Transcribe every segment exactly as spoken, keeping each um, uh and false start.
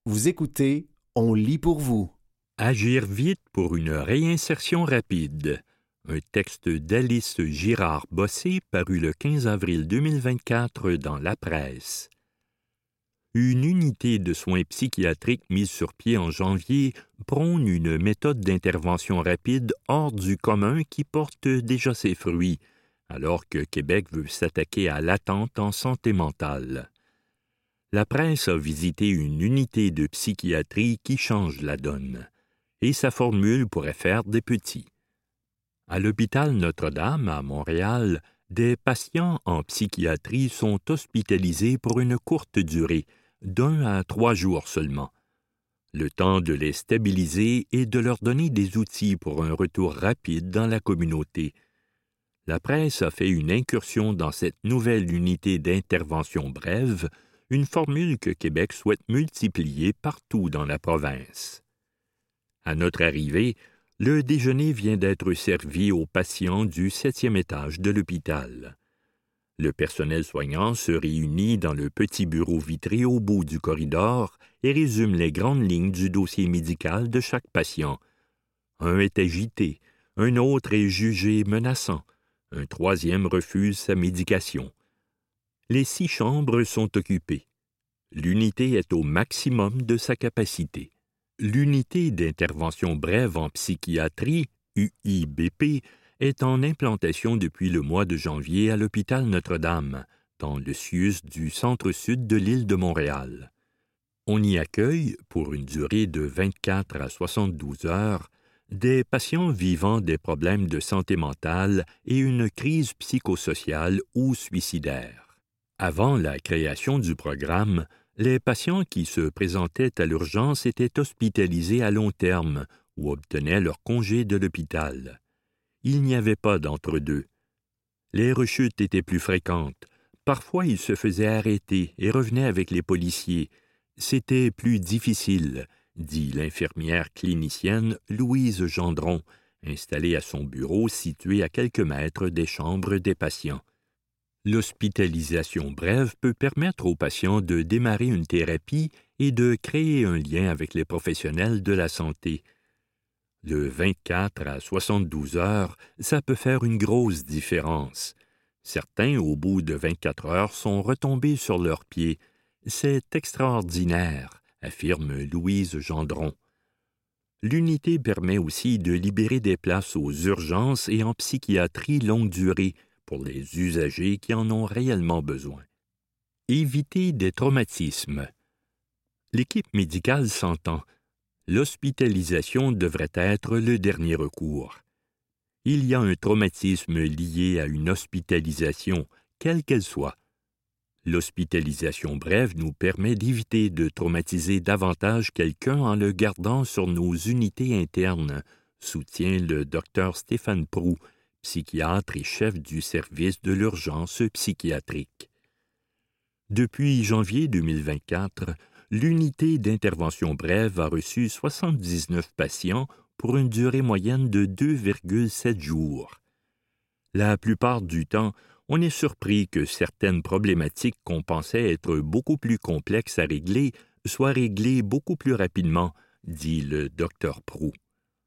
Vous écoutez, on lit pour vous. Agir vite pour une réinsertion rapide. Un texte d'Alice Girard-Bossé paru le quinze avril deux mille vingt-quatre dans La Presse. Une unité de soins psychiatriques mise sur pied en janvier prône une méthode d'intervention rapide hors du commun qui porte déjà ses fruits, alors que Québec veut s'attaquer à l'attente en santé mentale. La presse a visité une unité de psychiatrie qui change la donne, et sa formule pourrait faire des petits. À l'hôpital Notre-Dame, à Montréal, des patients en psychiatrie sont hospitalisés pour une courte durée, d'un à trois jours seulement. Le temps de les stabiliser et de leur donner des outils pour un retour rapide dans la communauté. La presse a fait une incursion dans cette nouvelle unité d'intervention brève, une formule que Québec souhaite multiplier partout dans la province. À notre arrivée, le déjeuner vient d'être servi aux patients du septième étage de l'hôpital. Le personnel soignant se réunit dans le petit bureau vitré au bout du corridor et résume les grandes lignes du dossier médical de chaque patient. Un est agité, un autre est jugé menaçant, un troisième refuse sa médication. Les six chambres sont occupées. L'unité est au maximum de sa capacité. L'unité d'intervention brève en psychiatrie, U I B P, est en implantation depuis le mois de janvier à l'hôpital Notre-Dame, dans le C I U S du centre-sud de l'île de Montréal. On y accueille, pour une durée de vingt-quatre à soixante-douze heures, des patients vivant des problèmes de santé mentale et une crise psychosociale ou suicidaire. Avant la création du programme, les patients qui se présentaient à l'urgence étaient hospitalisés à long terme ou obtenaient leur congé de l'hôpital. Il n'y avait pas d'entre-deux. Les rechutes étaient plus fréquentes. Parfois, ils se faisaient arrêter et revenaient avec les policiers. C'était plus difficile, dit l'infirmière clinicienne Louise Gendron, installée à son bureau situé à quelques mètres des chambres des patients. L'hospitalisation brève peut permettre aux patients de démarrer une thérapie et de créer un lien avec les professionnels de la santé. De vingt-quatre à soixante-douze heures, ça peut faire une grosse différence. Certains, au bout de vingt-quatre heures, sont retombés sur leurs pieds. C'est extraordinaire, affirme Louise Gendron. L'unité permet aussi de libérer des places aux urgences et en psychiatrie longue durée, pour les usagers qui en ont réellement besoin. Éviter des traumatismes. L'équipe médicale s'entend. L'hospitalisation devrait être le dernier recours. Il y a un traumatisme lié à une hospitalisation, quelle qu'elle soit. L'hospitalisation brève nous permet d'éviter de traumatiser davantage quelqu'un en le gardant sur nos unités internes, soutient le docteur Stéphane Proulx, psychiatre et chef du service de l'urgence psychiatrique. Depuis janvier deux mille vingt-quatre, l'unité d'intervention brève a reçu soixante-dix-neuf patients pour une durée moyenne de deux virgule sept jours. La plupart du temps, on est surpris que certaines problématiques qu'on pensait être beaucoup plus complexes à régler soient réglées beaucoup plus rapidement, dit le docteur Proulx.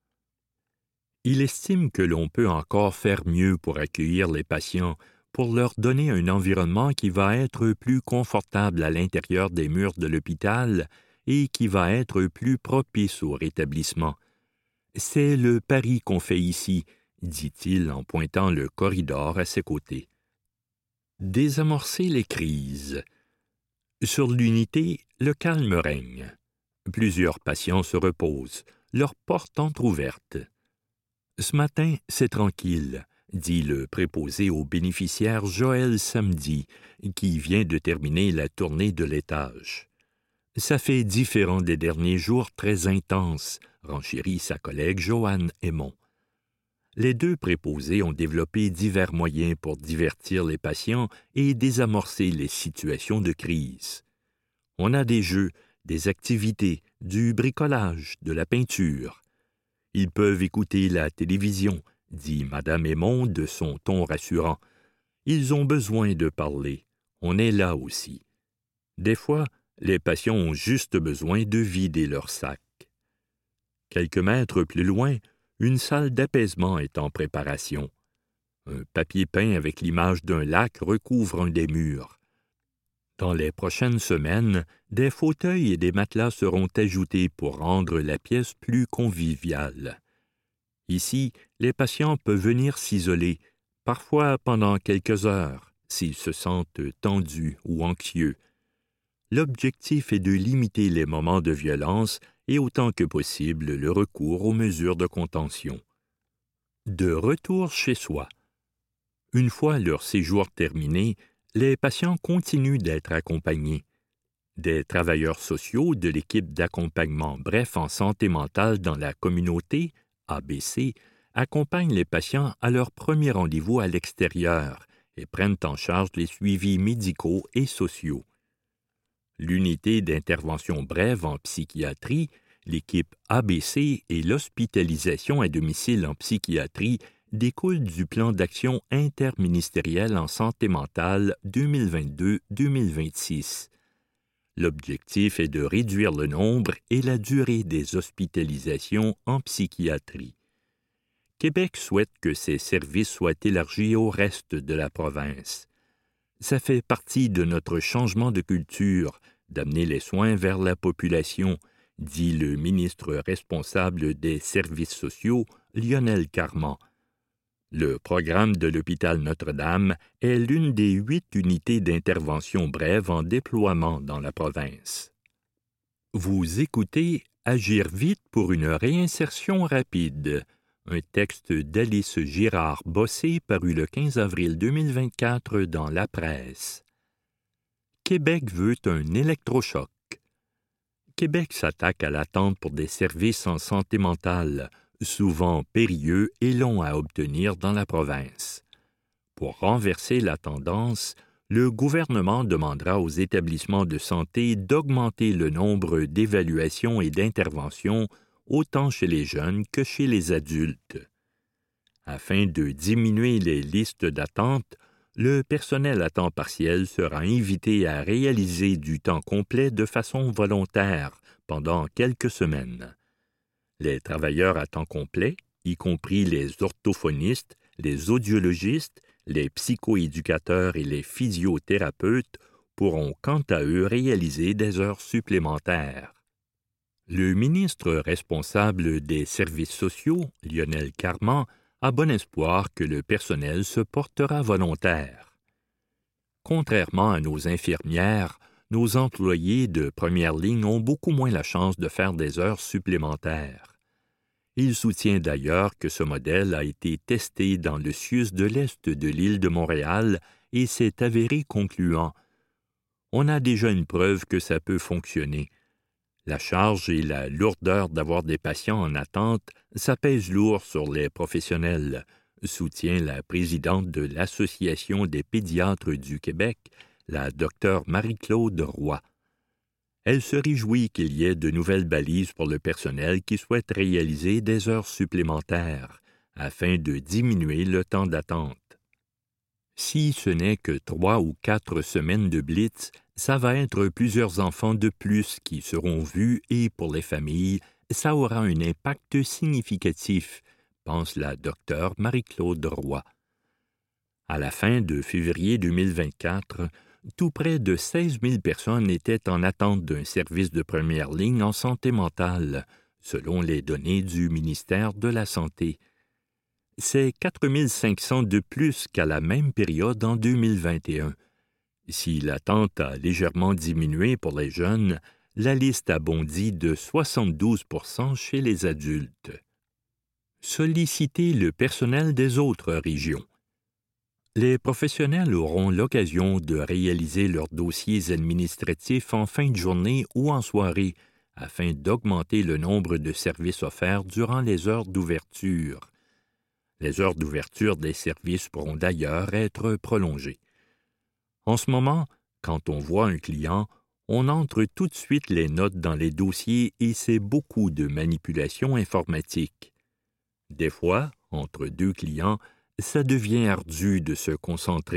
Il estime que l'on peut encore faire mieux pour accueillir les patients, pour leur donner un environnement qui va être plus confortable à l'intérieur des murs de l'hôpital et qui va être plus propice au rétablissement. C'est le pari qu'on fait ici, dit-il en pointant le corridor à ses côtés. Désamorcer les crises. Sur l'unité, le calme règne. Plusieurs patients se reposent, leurs portes entr'ouvertes. Ce matin, c'est tranquille, dit le préposé aux bénéficiaires Joël Samedi, qui vient de terminer la tournée de l'étage. Ça fait différent des derniers jours très intenses, renchérit sa collègue Joanne Aymon. Les deux préposés ont développé divers moyens pour divertir les patients et désamorcer les situations de crise. On a des jeux, des activités, du bricolage, de la peinture. Ils peuvent écouter la télévision, dit Madame Aymon de son ton rassurant. Ils ont besoin de parler. On est là aussi. Des fois, Les patients ont juste besoin de vider leur sac. Quelques mètres plus loin, une salle d'apaisement est en préparation. Un papier peint avec l'image d'un lac recouvre un des murs. Dans les prochaines semaines, des fauteuils et des matelas seront ajoutés pour rendre la pièce plus conviviale. Ici, les patients peuvent venir s'isoler, parfois pendant quelques heures, s'ils se sentent tendus ou anxieux. L'objectif est de limiter les moments de violence et autant que possible le recours aux mesures de contention. De retour chez soi. Une fois leur séjour terminé, les patients continuent d'être accompagnés. Des travailleurs sociaux de l'équipe d'accompagnement Bref en santé mentale dans la communauté, A B C, accompagnent les patients à leur premier rendez-vous à l'extérieur et prennent en charge les suivis médicaux et sociaux. L'unité d'intervention brève en psychiatrie, l'équipe A B C et l'hospitalisation à domicile en psychiatrie découlent du plan d'action interministériel en santé mentale deux mille vingt-deux deux mille vingt-six. L'objectif est de réduire le nombre et la durée des hospitalisations en psychiatrie. Québec souhaite que ces services soient élargis au reste de la province. Ça fait partie de notre changement de culture d'amener les soins vers la population, dit le ministre responsable des services sociaux, Lionel Carman. Le programme de l'hôpital Notre-Dame est l'une des huit unités d'intervention brève en déploiement dans la province. Vous écoutez Agir vite pour une réinsertion rapide, un texte d'Alice Girard-Bossé paru le quinze avril deux mille vingt-quatre dans La Presse. Québec veut un électrochoc. Québec s'attaque à l'attente pour des services en santé mentale, souvent périlleux et longs à obtenir dans la province. Pour renverser la tendance, le gouvernement demandera aux établissements de santé d'augmenter le nombre d'évaluations et d'interventions autant chez les jeunes que chez les adultes. Afin de diminuer les listes d'attente, le personnel à temps partiel sera invité à réaliser du temps complet de façon volontaire pendant quelques semaines. Les travailleurs à temps complet, y compris les orthophonistes, les audiologistes, les psychoéducateurs et les physiothérapeutes, pourront quant à eux réaliser des heures supplémentaires. Le ministre responsable des services sociaux, Lionel Carman, a bon espoir que le personnel se portera volontaire. Contrairement à nos infirmières, nos employés de première ligne ont beaucoup moins la chance de faire des heures supplémentaires. Il soutient d'ailleurs que ce modèle a été testé dans le C I U S de l'Est de l'île de Montréal et s'est avéré concluant. On a déjà une preuve que ça peut fonctionner. La charge et la lourdeur d'avoir des patients en attente, ça pèse lourd sur les professionnels, soutient la présidente de l'Association des pédiatres du Québec, la docteure Marie-Claude Roy. Elle se réjouit qu'il y ait de nouvelles balises pour le personnel qui souhaite réaliser des heures supplémentaires, afin de diminuer le temps d'attente. Si ce n'est que trois ou quatre semaines de blitz, ça va être plusieurs enfants de plus qui seront vus et pour les familles, ça aura un impact significatif, pense la docteure Marie-Claude Roy. À la fin de février deux mille vingt-quatre, tout près de seize mille personnes étaient en attente d'un service de première ligne en santé mentale, selon les données du ministère de la Santé. C'est quatre mille cinq cents de plus qu'à la même période en deux mille vingt et un. Si l'attente a légèrement diminué pour les jeunes, la liste a bondi de soixante-douze pour cent chez les adultes. Solliciter le personnel des autres régions. Les professionnels auront l'occasion de réaliser leurs dossiers administratifs en fin de journée ou en soirée, afin d'augmenter le nombre de services offerts durant les heures d'ouverture. Les heures d'ouverture des services pourront d'ailleurs être prolongées. En ce moment, quand on voit un client, on entre tout de suite les notes dans les dossiers et c'est beaucoup de manipulation informatique. Des fois, entre deux clients, ça devient ardu de se concentrer,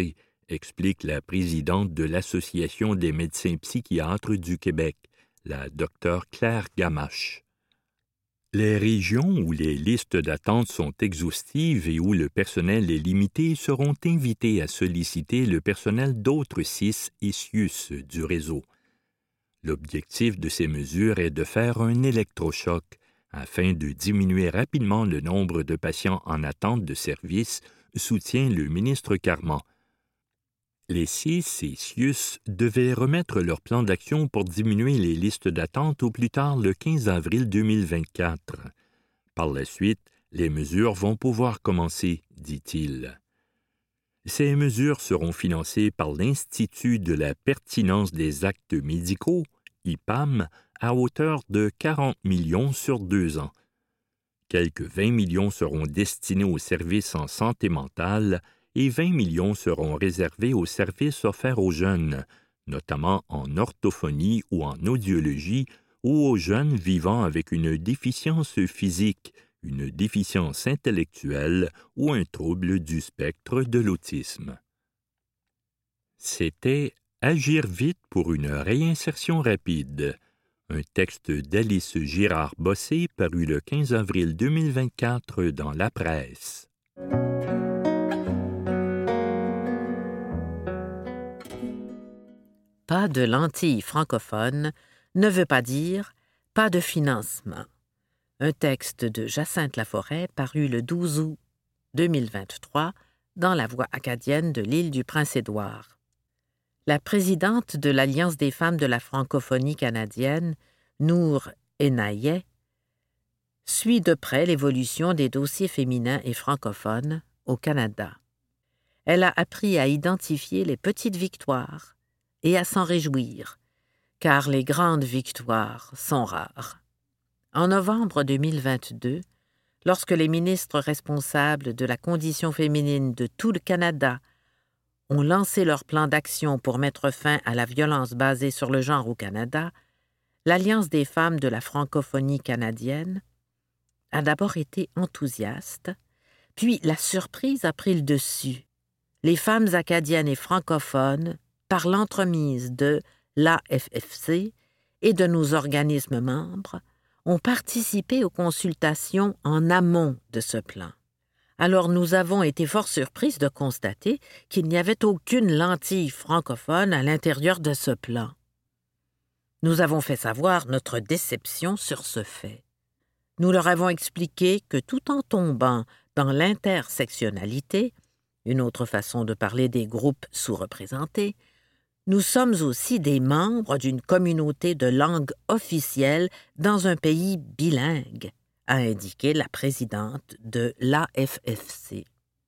explique la présidente de l'Association des médecins psychiatres du Québec, la docteure Claire Gamache. Les régions où les listes d'attente sont exhaustives et où le personnel est limité seront invitées à solliciter le personnel d'autres C I S et C I U S du réseau. L'objectif de ces mesures est de faire un électrochoc afin de diminuer rapidement le nombre de patients en attente de services, soutient le ministre Carman. Les C I S et C I U S devaient remettre leur plan d'action pour diminuer les listes d'attente au plus tard le quinze avril deux mille vingt-quatre. Par la suite, les mesures vont pouvoir commencer, dit-il. Ces mesures seront financées par l'Institut de la pertinence des actes médicaux, I P A M, à hauteur de quarante millions sur deux ans. Quelques vingt millions seront destinés aux services en santé mentale et vingt millions seront réservés aux services offerts aux jeunes, notamment en orthophonie ou en audiologie, ou aux jeunes vivant avec une déficience physique, une déficience intellectuelle ou un trouble du spectre de l'autisme. C'était « Agir vite pour une réinsertion rapide », un texte d'Alice Girard-Bossé paru le quinze avril deux mille vingt-quatre dans La Presse. Pas de lentilles francophones ne veut pas dire pas de financement. Un texte de Jacinthe Laforêt paru le douze août deux mille vingt-trois dans La Voix acadienne de l'île du Prince-Édouard. La présidente de l'Alliance des femmes de la francophonie canadienne, Nour Enayeh, suit de près l'évolution des dossiers féminins et francophones au Canada. Elle a appris à identifier les petites victoires et à s'en réjouir, car les grandes victoires sont rares. En novembre deux mille vingt-deux, lorsque les ministres responsables de la condition féminine de tout le Canada ont lancé leur plan d'action pour mettre fin à la violence basée sur le genre au Canada, l'Alliance des femmes de la francophonie canadienne a d'abord été enthousiaste, puis la surprise a pris le dessus. Les femmes acadiennes et francophones, par l'entremise de l'A F F C et de nos organismes membres, ont participé aux consultations en amont de ce plan. Alors nous avons été fort surprises de constater qu'il n'y avait aucune lentille francophone à l'intérieur de ce plan. Nous avons fait savoir notre déception sur ce fait. Nous leur avons expliqué que tout en tombant dans l'intersectionnalité, une autre façon de parler des groupes sous-représentés, nous sommes aussi des membres d'une communauté de langue officielle dans un pays bilingue, a indiqué la présidente de l'A F F C.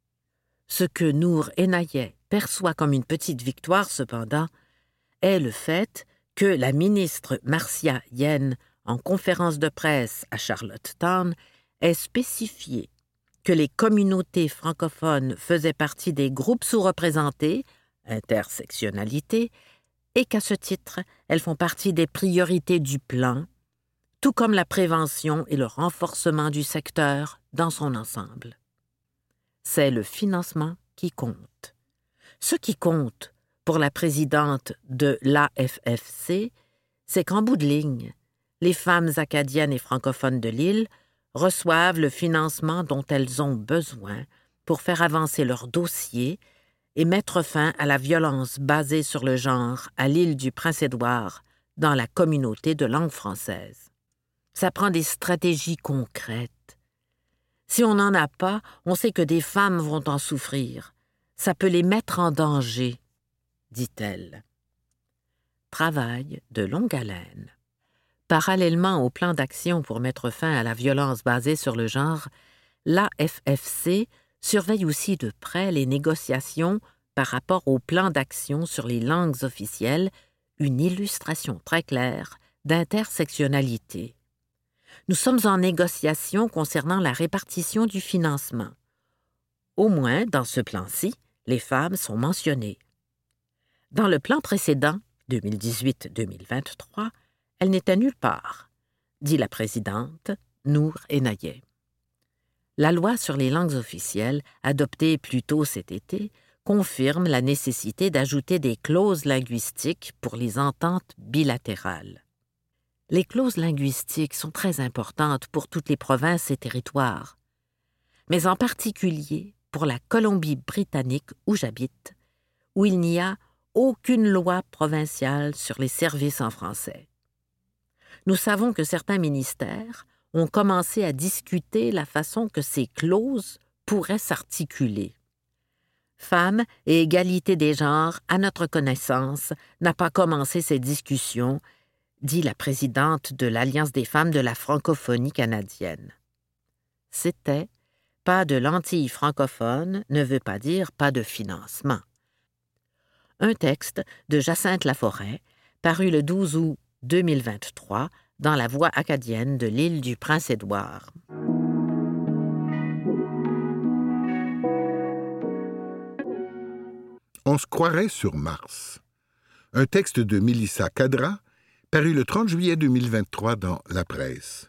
Ce que Nour Enayeh perçoit comme une petite victoire, cependant, est le fait que la ministre Marcia Yen, en conférence de presse à Charlottetown, ait spécifié que les communautés francophones faisaient partie des groupes sous-représentés, intersectionnalité, et qu'à ce titre, elles font partie des priorités du plan, tout comme la prévention et le renforcement du secteur dans son ensemble. C'est le financement qui compte. Ce qui compte pour la présidente de l'A F F C, c'est qu'en bout de ligne, les femmes acadiennes et francophones de l'île reçoivent le financement dont elles ont besoin pour faire avancer leur dossier et mettre fin à la violence basée sur le genre à l'île du Prince-Édouard dans la communauté de langue française. Ça prend des stratégies concrètes. Si on n'en a pas, on sait que des femmes vont en souffrir. Ça peut les mettre en danger, dit-elle. Travail de longue haleine. Parallèlement au plan d'action pour mettre fin à la violence basée sur le genre, l'A F F C surveille aussi de près les négociations par rapport au plan d'action sur les langues officielles, une illustration très claire d'intersectionnalité. Nous sommes en négociation concernant la répartition du financement. Au moins, dans ce plan-ci, les femmes sont mentionnées. Dans le plan précédent, deux mille dix-huit deux mille vingt-trois, elle n'était nulle part, dit la présidente Nour Enayeh. La loi sur les langues officielles, adoptée plus tôt cet été, confirme la nécessité d'ajouter des clauses linguistiques pour les ententes bilatérales. Les clauses linguistiques sont très importantes pour toutes les provinces et territoires, mais en particulier pour la Colombie-Britannique où j'habite, où il n'y a aucune loi provinciale sur les services en français. Nous savons que certains ministères ont commencé à discuter la façon que ces clauses pourraient s'articuler. Femmes et égalité des genres, à notre connaissance, n'a pas commencé ces discussions, dit la présidente de l'Alliance des femmes de la francophonie canadienne. C'était « pas de lentilles francophones » ne veut pas dire « pas de financement ». Un texte de Jacinthe Laforêt, paru le douze août deux mille vingt-trois dans la Voix acadienne de l'île du Prince-Édouard. On se croirait sur Mars. Un texte de Mélissa Cadra, paru le trente juillet deux mille vingt-trois dans La Presse.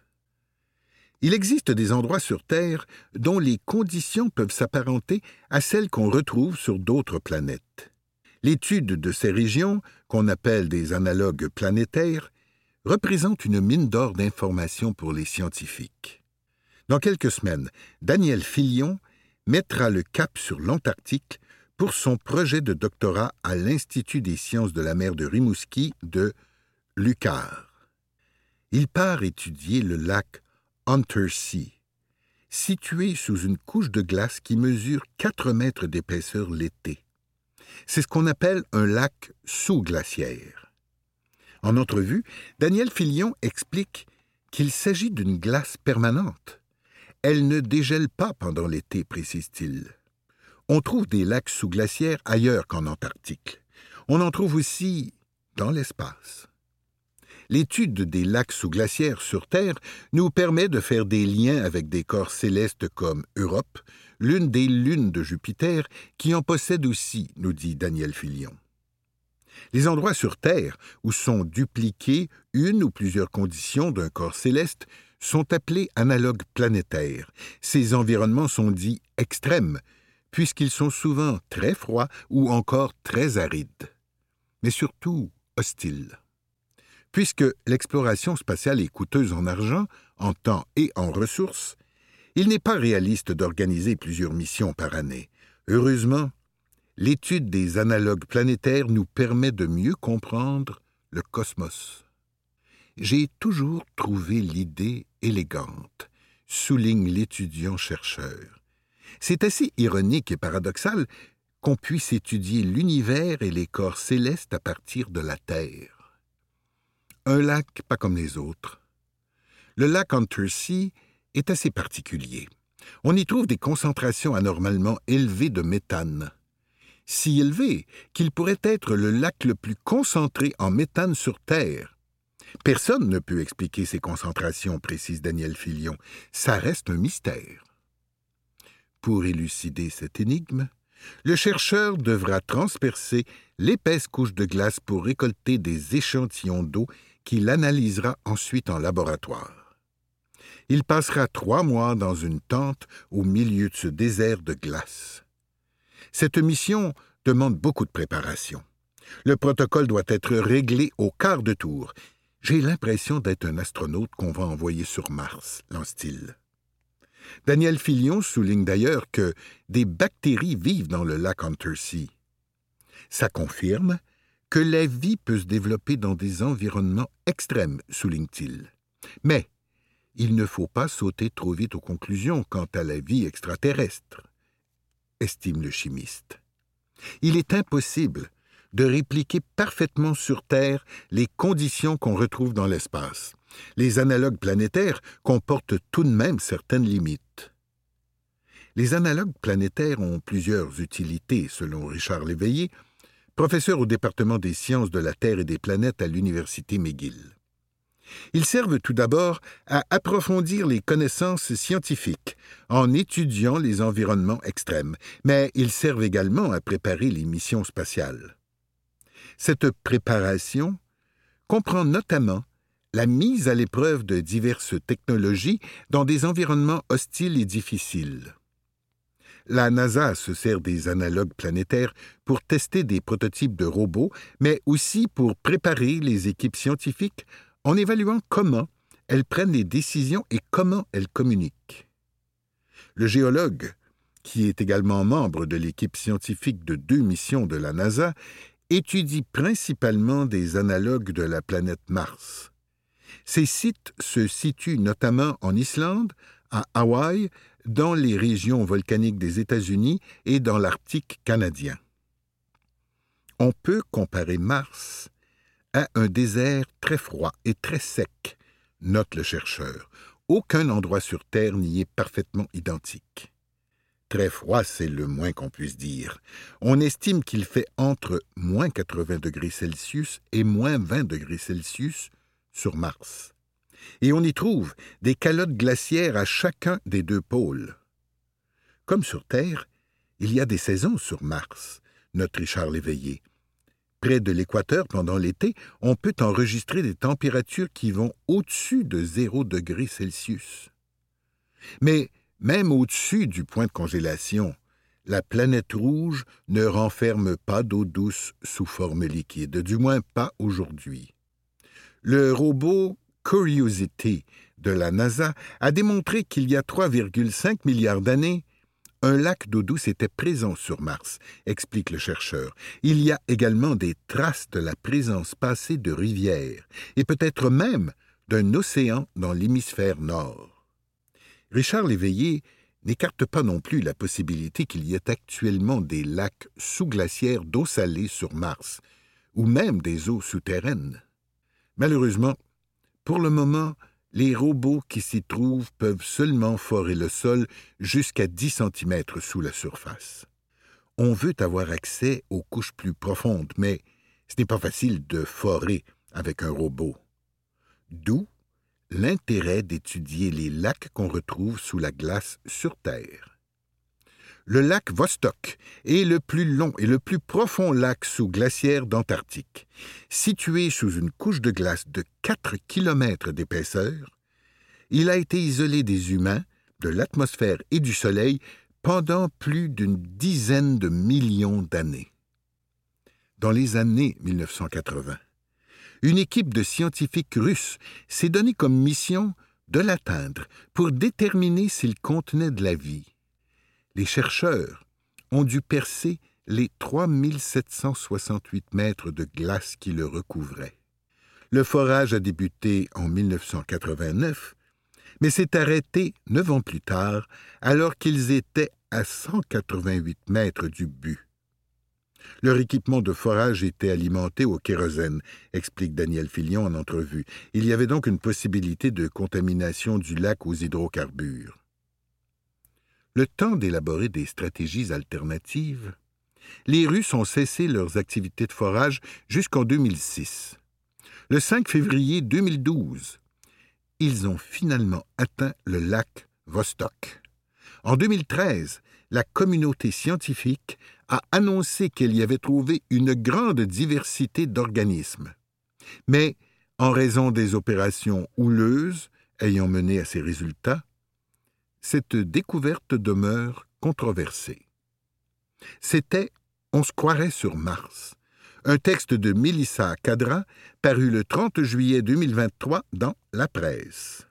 Il existe des endroits sur Terre dont les conditions peuvent s'apparenter à celles qu'on retrouve sur d'autres planètes. L'étude de ces régions, qu'on appelle des analogues planétaires, représente une mine d'or d'informations pour les scientifiques. Dans quelques semaines, Daniel Filion mettra le cap sur l'Antarctique pour son projet de doctorat à l'Institut des sciences de la mer de Rimouski de l'U Q A R. Il part étudier le lac Untersee, situé sous une couche de glace qui mesure quatre mètres d'épaisseur l'été. C'est ce qu'on appelle un lac sous-glaciaire. En entrevue, Daniel Filion explique qu'il s'agit d'une glace permanente. Elle ne dégèle pas pendant l'été, précise-t-il. On trouve des lacs sous-glaciaires ailleurs qu'en Antarctique. On en trouve aussi dans l'espace. L'étude des lacs sous-glaciaires sur Terre nous permet de faire des liens avec des corps célestes comme Europe, l'une des lunes de Jupiter, qui en possède aussi, nous dit Daniel Filion. Les endroits sur Terre où sont dupliquées une ou plusieurs conditions d'un corps céleste sont appelés analogues planétaires. Ces environnements sont dits extrêmes, puisqu'ils sont souvent très froids ou encore très arides, mais surtout hostiles. Puisque l'exploration spatiale est coûteuse en argent, en temps et en ressources, il n'est pas réaliste d'organiser plusieurs missions par année. Heureusement, l'étude des analogues planétaires nous permet de mieux comprendre le cosmos. J'ai toujours trouvé l'idée élégante, souligne l'étudiant-chercheur. C'est assez ironique et paradoxal qu'on puisse étudier l'univers et les corps célestes à partir de la Terre. Un lac pas comme les autres. Le lac Untersee est assez particulier. On y trouve des concentrations anormalement élevées de méthane. Si élevées qu'il pourrait être le lac le plus concentré en méthane sur Terre. Personne ne peut expliquer ces concentrations, précise Daniel Filion. Ça reste un mystère. Pour élucider cette énigme, le chercheur devra transpercer l'épaisse couche de glace pour récolter des échantillons d'eau qu'il analysera ensuite en laboratoire. Il passera trois mois dans une tente au milieu de ce désert de glace. Cette mission demande beaucoup de préparation. Le protocole doit être réglé au quart de tour. J'ai l'impression d'être un astronaute qu'on va envoyer sur Mars, lance-t-il. Daniel Filion souligne d'ailleurs que des bactéries vivent dans le lac Untersee. Ça confirme que la vie peut se développer dans des environnements extrêmes, souligne-t-il. Mais il ne faut pas sauter trop vite aux conclusions quant à la vie extraterrestre, estime le chimiste. Il est impossible de répliquer parfaitement sur Terre les conditions qu'on retrouve dans l'espace. Les analogues planétaires comportent tout de même certaines limites. Les analogues planétaires ont plusieurs utilités, selon Richard Léveillé, professeur au département des sciences de la Terre et des planètes à l'Université McGill. Ils servent tout d'abord à approfondir les connaissances scientifiques en étudiant les environnements extrêmes, mais ils servent également à préparer les missions spatiales. Cette préparation comprend notamment la mise à l'épreuve de diverses technologies dans des environnements hostiles et difficiles. La NASA se sert des analogues planétaires pour tester des prototypes de robots, mais aussi pour préparer les équipes scientifiques en évaluant comment elles prennent les décisions et comment elles communiquent. Le géologue, qui est également membre de l'équipe scientifique de deux missions de la NASA, étudie principalement des analogues de la planète Mars. Ces sites se situent notamment en Islande, à Hawaï, dans les régions volcaniques des États-Unis et dans l'Arctique canadien. On peut comparer Mars à un désert très froid et très sec, note le chercheur. Aucun endroit sur Terre n'y est parfaitement identique. Très froid, c'est le moins qu'on puisse dire. On estime qu'il fait entre moins quatre-vingts degrés Celsius et moins vingt degrés Celsius sur Mars. Et on y trouve des calottes glaciaires à chacun des deux pôles. Comme sur Terre, il y a des saisons sur Mars, note Richard Léveillé. Près de l'équateur, pendant l'été, on peut enregistrer des températures qui vont au-dessus de zéro degré Celsius. Mais même au-dessus du point de congélation, la planète rouge ne renferme pas d'eau douce sous forme liquide, du moins pas aujourd'hui. Le robot Curiosity de la NASA a démontré qu'il y a trois virgule cinq milliards d'années, un lac d'eau douce était présent sur Mars, explique le chercheur. Il y a également des traces de la présence passée de rivières, et peut-être même d'un océan dans l'hémisphère nord. Richard Léveillé n'écarte pas non plus la possibilité qu'il y ait actuellement des lacs sous-glaciaires d'eau salée sur Mars, ou même des eaux souterraines. Malheureusement, pour le moment, les robots qui s'y trouvent peuvent seulement forer le sol jusqu'à dix centimètres sous la surface. On veut avoir accès aux couches plus profondes, mais ce n'est pas facile de forer avec un robot. D'où l'intérêt d'étudier les lacs qu'on retrouve sous la glace sur Terre. Le lac Vostok est le plus long et le plus profond lac sous-glaciaire d'Antarctique. Situé sous une couche de glace de quatre kilomètres d'épaisseur, il a été isolé des humains, de l'atmosphère et du Soleil pendant plus d'une dizaine de millions d'années. Dans les années mille neuf cent quatre-vingts, une équipe de scientifiques russes s'est donnée comme mission de l'atteindre pour déterminer s'il contenait de la vie. Les chercheurs ont dû percer les trois mille sept cent soixante-huit mètres de glace qui le recouvraient. Le forage a débuté en mille neuf cent quatre-vingt-neuf, mais s'est arrêté neuf ans plus tard, alors qu'ils étaient à cent quatre-vingt-huit mètres du but. Leur équipement de forage était alimenté au kérosène, explique Daniel Filion en entrevue. Il y avait donc une possibilité de contamination du lac aux hydrocarbures. Le temps d'élaborer des stratégies alternatives, les Russes ont cessé leurs activités de forage jusqu'en deux mille six. Le cinq février deux mille douze, ils ont finalement atteint le lac Vostok. En deux mille treize, la communauté scientifique a annoncé qu'elle y avait trouvé une grande diversité d'organismes. Mais, en raison des opérations houleuses ayant mené à ces résultats, cette découverte demeure controversée. C'était « On se croirait sur Mars », un texte de Mélissa Kadra paru le trente juillet deux mille vingt-trois dans La Presse.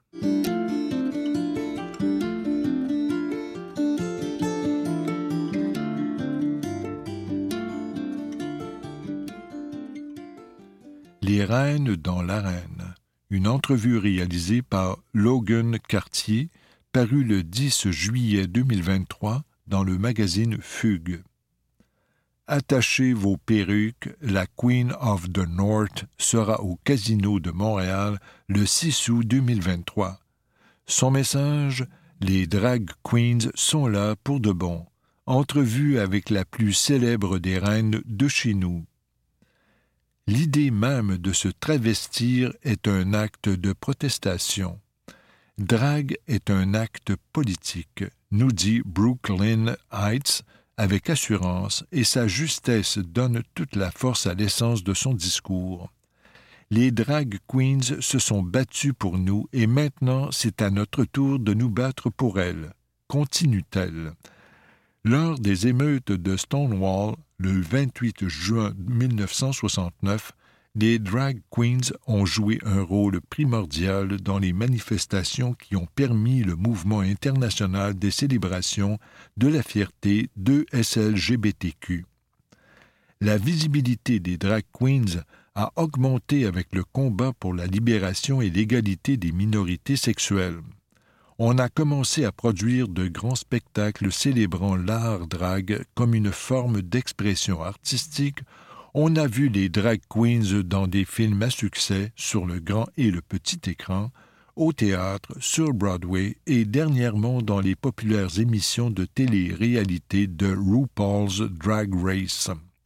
Les reines dans l'arène. Une entrevue réalisée par Logan Cartier, parue le dix juillet deux mille vingt-trois dans le magazine Fugue. Attachez vos perruques, la Queen of the North sera au Casino de Montréal le six août deux mille vingt-trois. Son message, les drag queens sont là pour de bon. Entrevue avec la plus célèbre des reines de chez nous. L'idée même de se travestir est un acte de protestation. Drag est un acte politique, nous dit Brooklyn Heights avec assurance, et sa justesse donne toute la force à l'essence de son discours. Les drag queens se sont battues pour nous et maintenant c'est à notre tour de nous battre pour elles, continue-t-elle. Lors des émeutes de Stonewall, le vingt-huit juin mille neuf cent soixante-neuf, les drag queens ont joué un rôle primordial dans les manifestations qui ont permis le mouvement international des célébrations de la fierté de S L G B T Q. La visibilité des drag queens a augmenté avec le combat pour la libération et l'égalité des minorités sexuelles. On a commencé à produire de grands spectacles célébrant l'art drag comme une forme d'expression artistique. On a vu les drag queens dans des films à succès sur le grand et le petit écran, au théâtre, sur Broadway et dernièrement dans les populaires émissions de télé-réalité de RuPaul's Drag Race.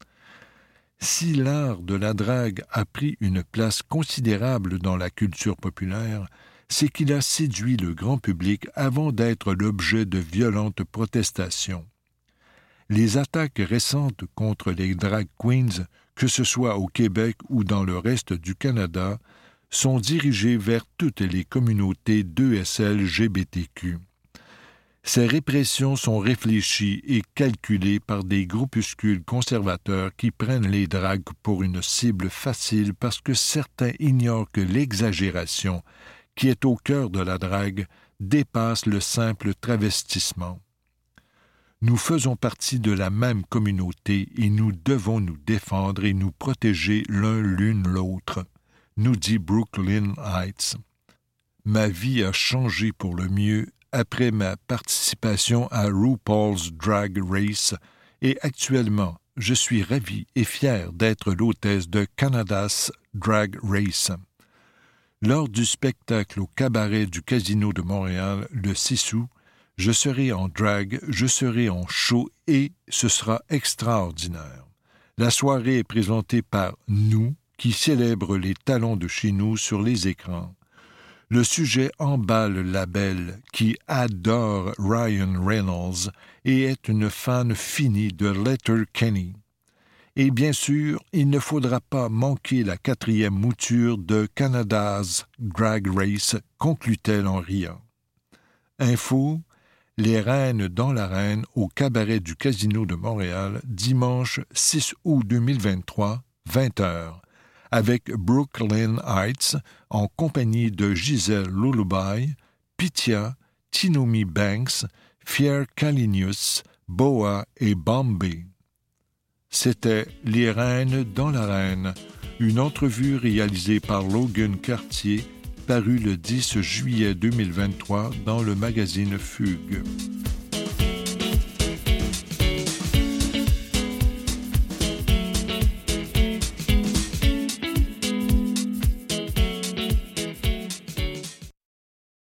Si l'art de la drague a pris une place considérable dans la culture populaire, c'est qu'il a séduit le grand public avant d'être l'objet de violentes protestations. Les attaques récentes contre les drag queens, que ce soit au Québec ou dans le reste du Canada, sont dirigées vers toutes les communautés de S L G B T Q. Ces répressions sont réfléchies et calculées par des groupuscules conservateurs qui prennent les dragues pour une cible facile parce que certains ignorent que l'exagération, qui est au cœur de la drague, dépasse le simple travestissement. Nous faisons partie de la même communauté et nous devons nous défendre et nous protéger l'un l'une l'autre, nous dit Brooklyn Heights. Ma vie a changé pour le mieux après ma participation à RuPaul's Drag Race et actuellement, je suis ravie et fière d'être l'hôtesse de Canada's Drag Race. Lors du spectacle au cabaret du Casino de Montréal, le six août, je serai en drag, je serai en show et ce sera extraordinaire. La soirée est présentée par Nous, qui célèbre les talents de chez nous sur les écrans. Le sujet emballe la belle, qui adore Ryan Reynolds et est une fan finie de Letterkenny. Et bien sûr, il ne faudra pas manquer la quatrième mouture de Canada's Drag Race, conclut-elle en riant. Info, les reines dans l'arène au cabaret du Casino de Montréal, dimanche six août deux mille vingt-trois, vingt heures, avec Brooklyn Heights en compagnie de Gisèle Lullaby, Pythia, Tinomi Banks, Fier Kalinius, Boa et Bombay. C'était Les reines dans l'arène, une entrevue réalisée par Logan Cartier, parue le dix juillet deux mille vingt-trois dans le magazine Fugue.